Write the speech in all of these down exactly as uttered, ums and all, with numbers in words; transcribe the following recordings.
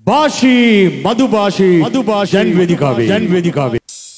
भाषी मधुभाषी मधुभाषी जन वेदिकावे जन वेदिकावे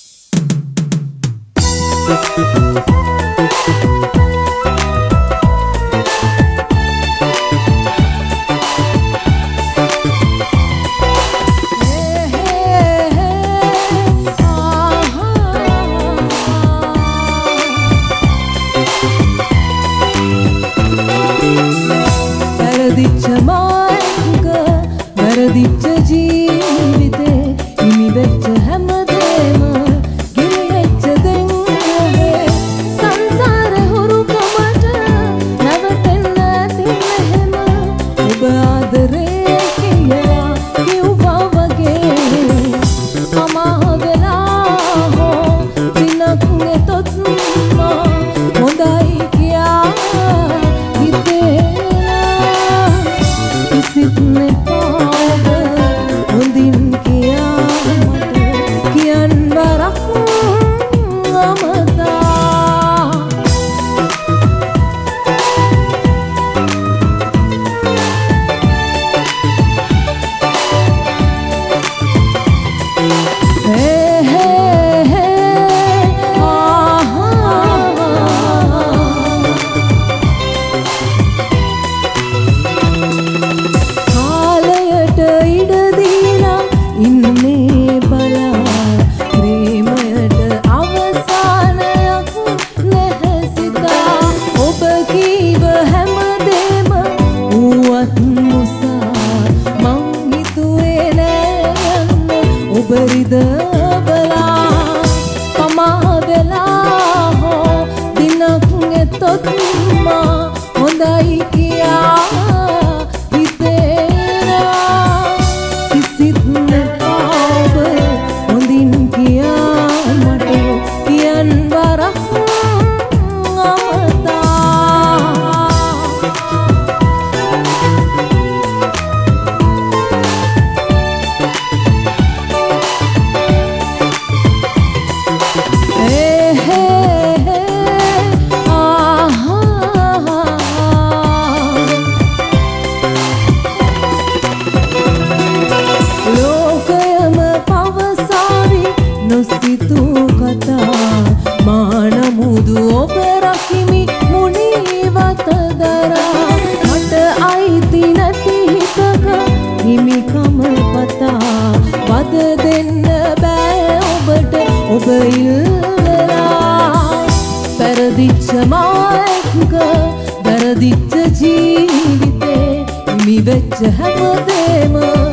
වැරදිච්ච ජීවිතේ හිමි වෙච්ච හැමදේම ගිලිහෙච්ච දෙන්නේ සංසාර හුරුකමට නැවතෙන්න ඇති මෙහෙම ඔබ ආදරේ කියලා කිව්වා වගේ අමා වෙලා හෝ දිනක් නෙතොත් මා හොඳයි කියා හිතේලා කිසිත් නෙපා වැරදිච්ච ජීවිතේ හිමි වෙච්ච හැමදේම